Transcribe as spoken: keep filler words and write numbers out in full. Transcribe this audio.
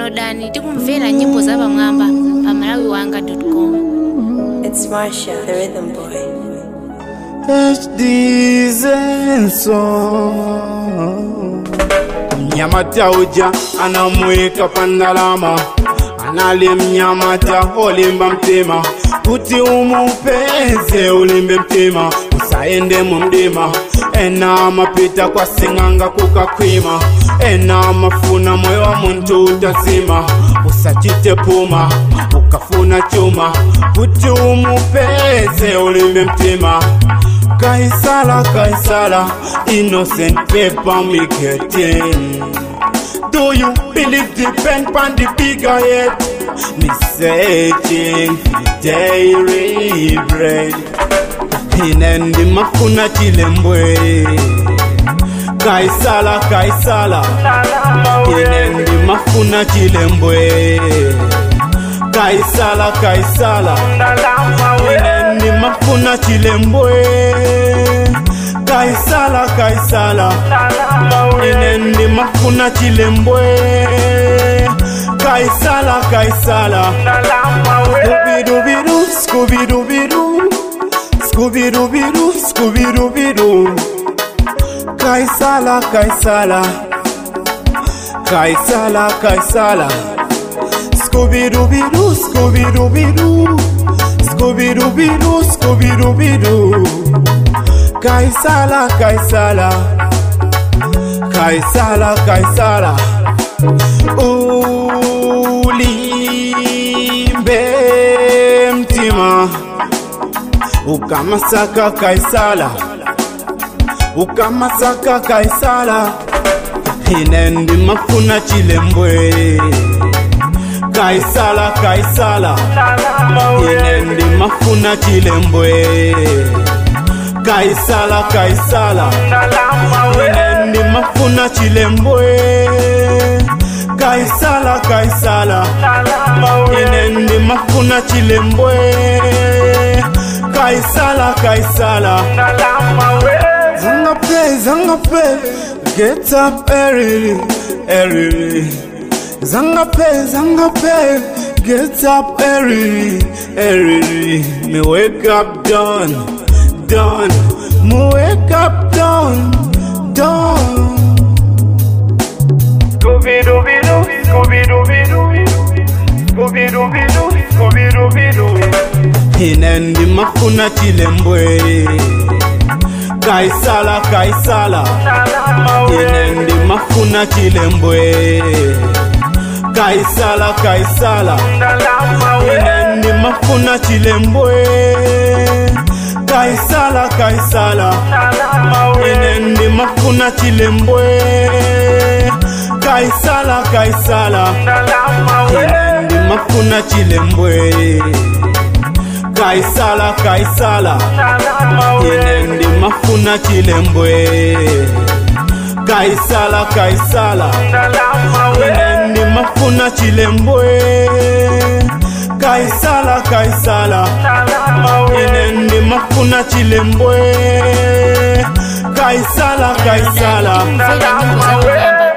downloadani tikumvera nyimbo za pamwamba pa malawi wanga dot com. It's Marsha, the rhythm boy. H D's and song. Mnyamata uja anamweka pandalama, anali mnyamata olimba mtima, kuti umupeze ulimbe mtima, usaende mumdima, ena mapita kwa singanga kukakwima, ena mafuna moyo wa muntu utazima, usachite puma, ukafuna chuma, kuti umupeze ulimbe mtima. Kaisala, Kaisala, innocent paper me getting. Do you believe the pen pan the bigger head? Me searching for dairy bread. Hinendi mafuna chilembwe. Kaisala, Kaisala, hinendi mafuna chilembwe. Kaisala, Kaisala, hinendi mafuna chilembwe. Kaisala, Kaisala, hinendi mafuna chilembwe. Kaisala, Kaisala, Scooby-Doo, Scooby-Doo, Scooby-Doo, Scooby-Doo. Kaisala, Kaisala, Kaisala, Kaisala. Scooby-Doo, Scooby-Doo, Scooby-Doo, Scooby-Doo. Kaisala, Kaisala, Kaisala, Kaisala. Ulimbe mtima, ukamasaka Kaisala, ukamasaka Kaisala. Hinendi mafuna chilembwe. Kaisala, Kaisala, hinendi mafuna chilembwe. Kaisala, Kaisala, hinendi mafuna chilembwe. Kaisala, Kaisala, hinendi mafuna chilembwe. Kaisala, Kaisala, Zangape, Zangape, get up early, early. Zangape, Zangape, get up early, early. Me wake up done, done. Me wake up done, done. Scooby-Doo, Scooby-Doo, Scooby-Doo, Scooby-Doo. Hinendi mafuna chilembwe. Kaisala, Kaisala, hinendi mafuna chilembwe. Kaisala, Kaisala, hinendi mafuna chilembwe. Kaisala, Kaisala, hinendi mafuna chilembwe. Kaisala, Kaisala, hinendi mafuna chilembwe. Kaisala, Kaisala, hinendi mafuna chilembwe. Kaisala, Kaisala, hinendi mafuna chilembwe. Kaisala, Kaisala, hinendi mafuna chilembwe. Kaisala, Kaisala. Tikumvera nyimbo za pamwamba